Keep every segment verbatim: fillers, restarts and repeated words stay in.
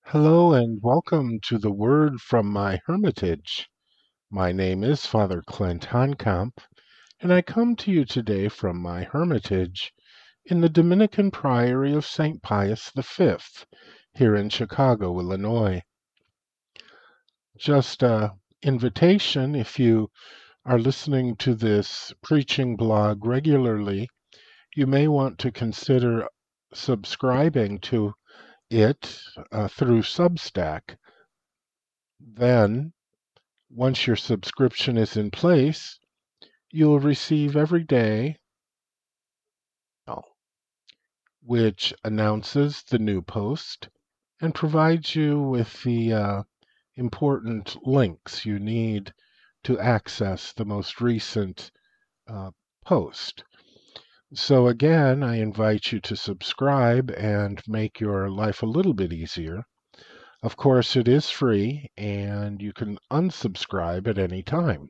Hello and welcome to the Word from my Hermitage. My name is Father Clint Honkamp, and I come to you today from my Hermitage in the Dominican Priory of Saint Pius the Fifth, here in Chicago, Illinois. Just a invitation, if you are listening to this preaching blog regularly, you may want to consider subscribing to it uh, through Substack. Then once your subscription is in place, you'll receive every day oh, which announces the new post and provides you with the uh, important links you need to access the most recent uh, post. So, again, I invite you to subscribe and make your life a little bit easier. Of course, it is free and you can unsubscribe at any time.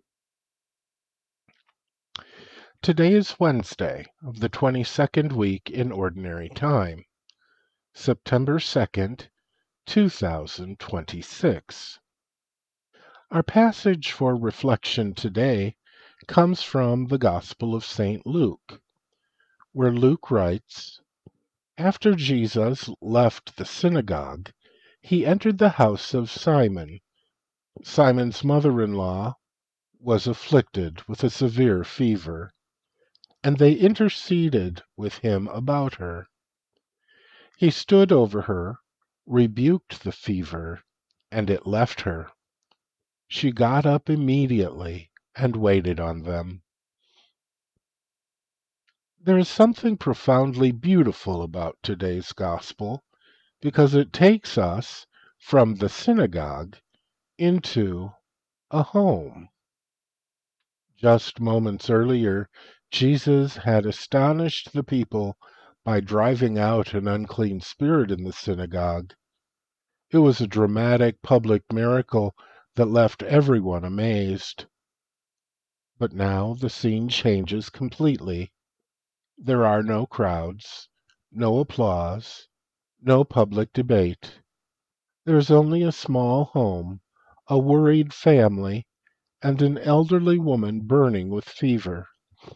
Today is Wednesday of the twenty-second week in Ordinary Time, September second, two thousand twenty-six. Our passage for reflection today comes from the Gospel of Saint Luke, where Luke writes, "After Jesus left the synagogue, he entered the house of Simon. Simon's mother-in-law was afflicted with a severe fever, and they interceded with him about her. He stood over her, rebuked the fever, and it left her. She got up immediately and waited on them." There is something profoundly beautiful about today's gospel because it takes us from the synagogue into a home. Just moments earlier, Jesus had astonished the people by driving out an unclean spirit in the synagogue. It was a dramatic public miracle that left everyone amazed. But now the scene changes completely. There are no crowds, no applause, no public debate. There is only a small home, a worried family, and an elderly woman burning with fever.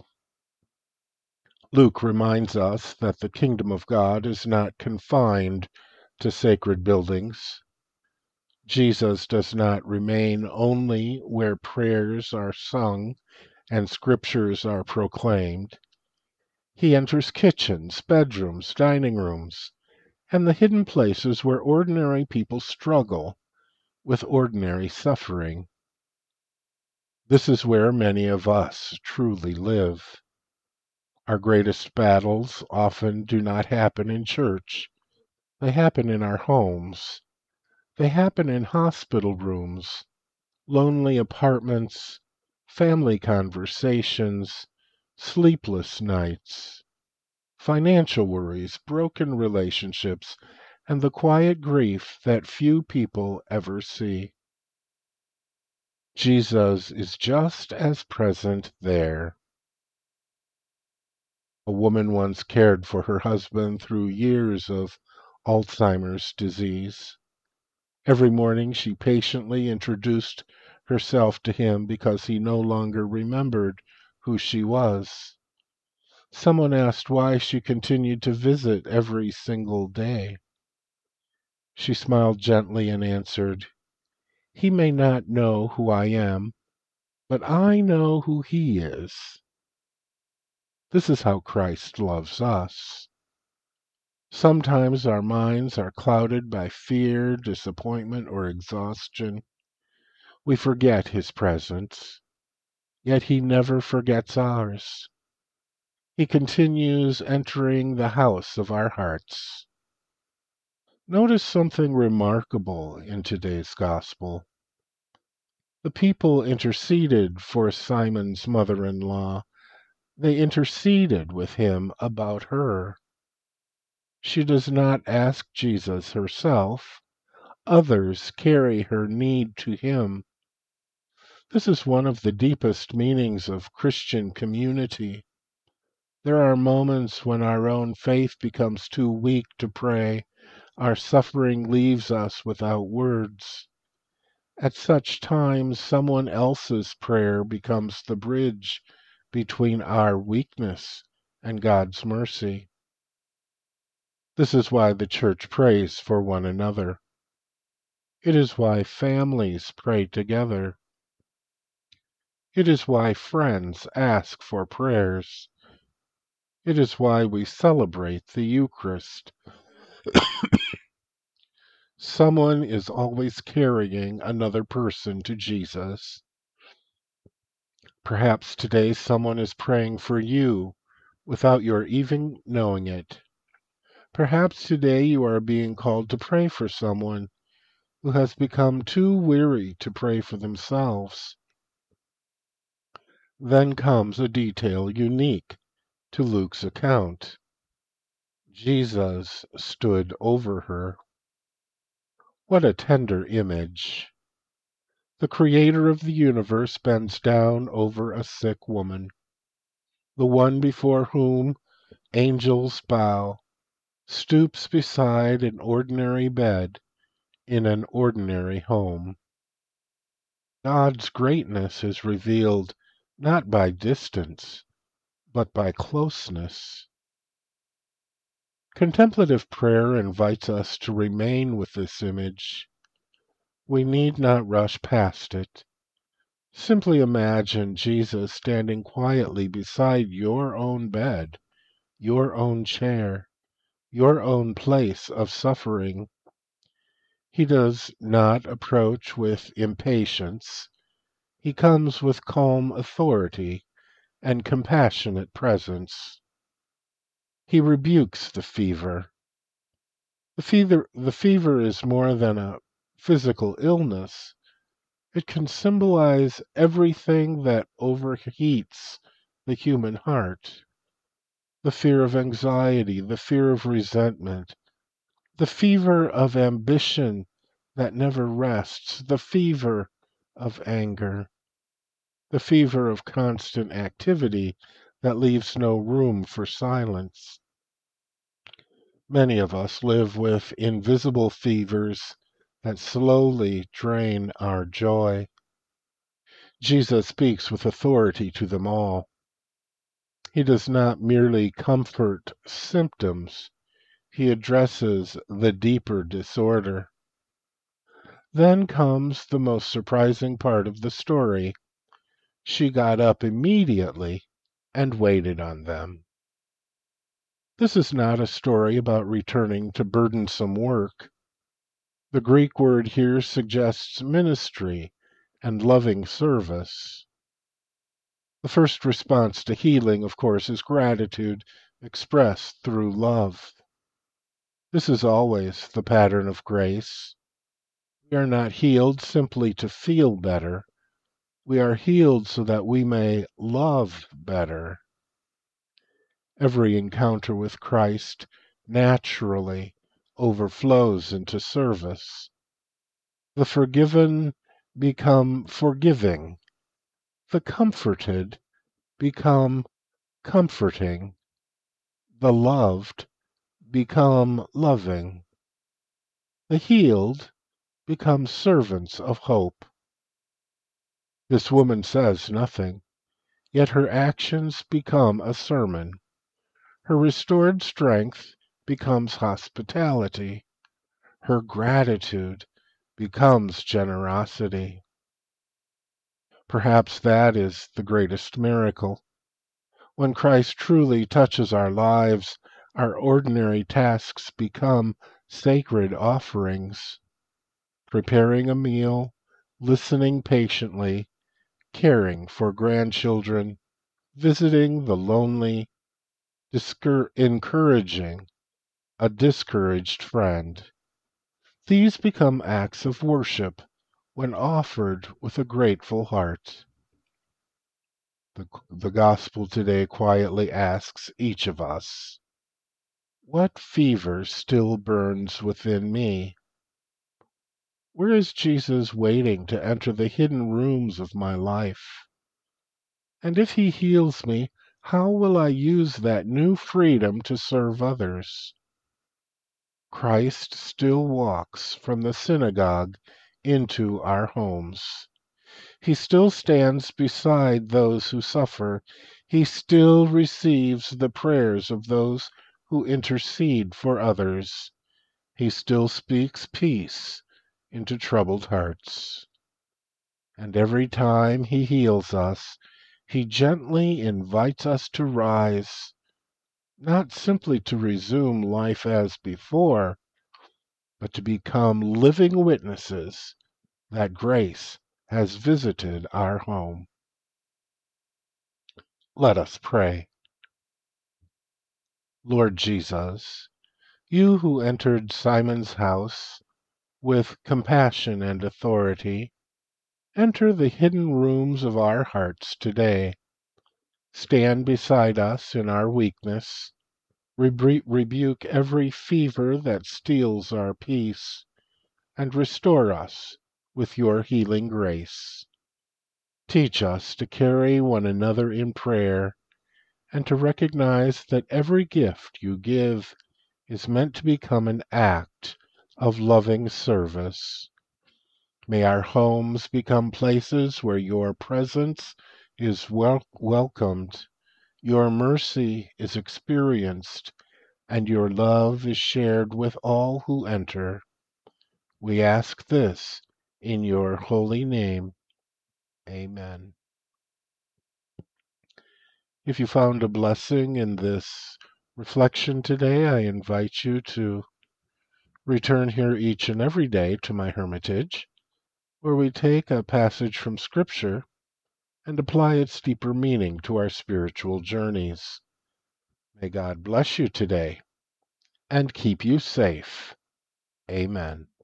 Luke reminds us that the kingdom of God is not confined to sacred buildings. Jesus does not remain only where prayers are sung and scriptures are proclaimed. He enters kitchens, bedrooms, dining rooms, and the hidden places where ordinary people struggle with ordinary suffering. This is where many of us truly live. Our greatest battles often do not happen in church. They happen in our homes. They happen in hospital rooms, lonely apartments, family conversations, sleepless nights, financial worries, broken relationships, and the quiet grief that few people ever see. Jesus is just as present there. A woman once cared for her husband through years of Alzheimer's disease. Every morning she patiently introduced herself to him because he no longer remembered who she was. Someone asked why she continued to visit every single day. She smiled gently and answered, "He may not know who I am, but I know who he is." This is how Christ loves us. Sometimes our minds are clouded by fear, disappointment, or exhaustion. We forget his presence, yet he never forgets ours. He continues entering the house of our hearts. Notice something remarkable in today's gospel. The people interceded for Simon's mother-in-law. They interceded with him about her. She does not ask Jesus herself. Others carry her need to him. This is one of the deepest meanings of Christian community. There are moments when our own faith becomes too weak to pray. Our suffering leaves us without words. At such times, someone else's prayer becomes the bridge between our weakness and God's mercy. This is why the Church prays for one another. It is why families pray together. It is why friends ask for prayers. It is why we celebrate the Eucharist. Someone is always carrying another person to Jesus. Perhaps today someone is praying for you without your even knowing it. Perhaps today you are being called to pray for someone who has become too weary to pray for themselves. Then comes a detail unique to Luke's account. Jesus stood over her. What a tender image! The creator of the universe bends down over a sick woman, the one before whom angels bow, stoops beside an ordinary bed in an ordinary home. God's greatness is revealed not by distance, but by closeness. Contemplative prayer invites us to remain with this image. We need not rush past it. Simply imagine Jesus standing quietly beside your own bed, your own chair, your own place of suffering. He does not approach with impatience. He comes with calm authority and compassionate presence. He rebukes the fever. The fever, the fever is more than a physical illness. It can symbolize everything that overheats the human heart. The fear of anxiety, the fear of resentment, the fever of ambition that never rests, the fever of anger, the fever of constant activity that leaves no room for silence. Many of us live with invisible fevers that slowly drain our joy. Jesus speaks with authority to them all. He does not merely comfort symptoms, he addresses the deeper disorder. Then comes the most surprising part of the story. She got up immediately and waited on them. This is not a story about returning to burdensome work. The Greek word here suggests ministry and loving service. The first response to healing, of course, is gratitude expressed through love. This is always the pattern of grace. We are not healed simply to feel better. We are healed so that we may love better. Every encounter with Christ naturally overflows into service. The forgiven become forgiving. The comforted become comforting. The loved become loving. The healed become servants of hope. This woman says nothing, yet her actions become a sermon. Her restored strength becomes hospitality. Her gratitude becomes generosity. Perhaps that is the greatest miracle. When Christ truly touches our lives, our ordinary tasks become sacred offerings. Preparing a meal, listening patiently, caring for grandchildren, visiting the lonely, discour- encouraging a discouraged friend. These become acts of worship when offered with a grateful heart. The, the gospel today quietly asks each of us, what fever still burns within me? Where is Jesus waiting to enter the hidden rooms of my life? And if he heals me, how will I use that new freedom to serve others? Christ still walks from the synagogue into our homes. He still stands beside those who suffer. He still receives the prayers of those who intercede for others. He still speaks peace into troubled hearts. And every time he heals us, he gently invites us to rise, not simply to resume life as before, but to become living witnesses that grace has visited our home. Let us pray. Lord Jesus, you who entered Simon's house with compassion and authority, enter the hidden rooms of our hearts today. Stand beside us in our weakness, rebu- rebuke every fever that steals our peace, and restore us with your healing grace. Teach us to carry one another in prayer and to recognize that every gift you give is meant to become an act of loving service. May our homes become places where your presence is wel- welcomed, your mercy is experienced, and your love is shared with all who enter. We ask this in your holy name. Amen. If you found a blessing in this reflection today, I invite you to return here each and every day to my hermitage, where we take a passage from Scripture and apply its deeper meaning to our spiritual journeys. May God bless you today and keep you safe. Amen.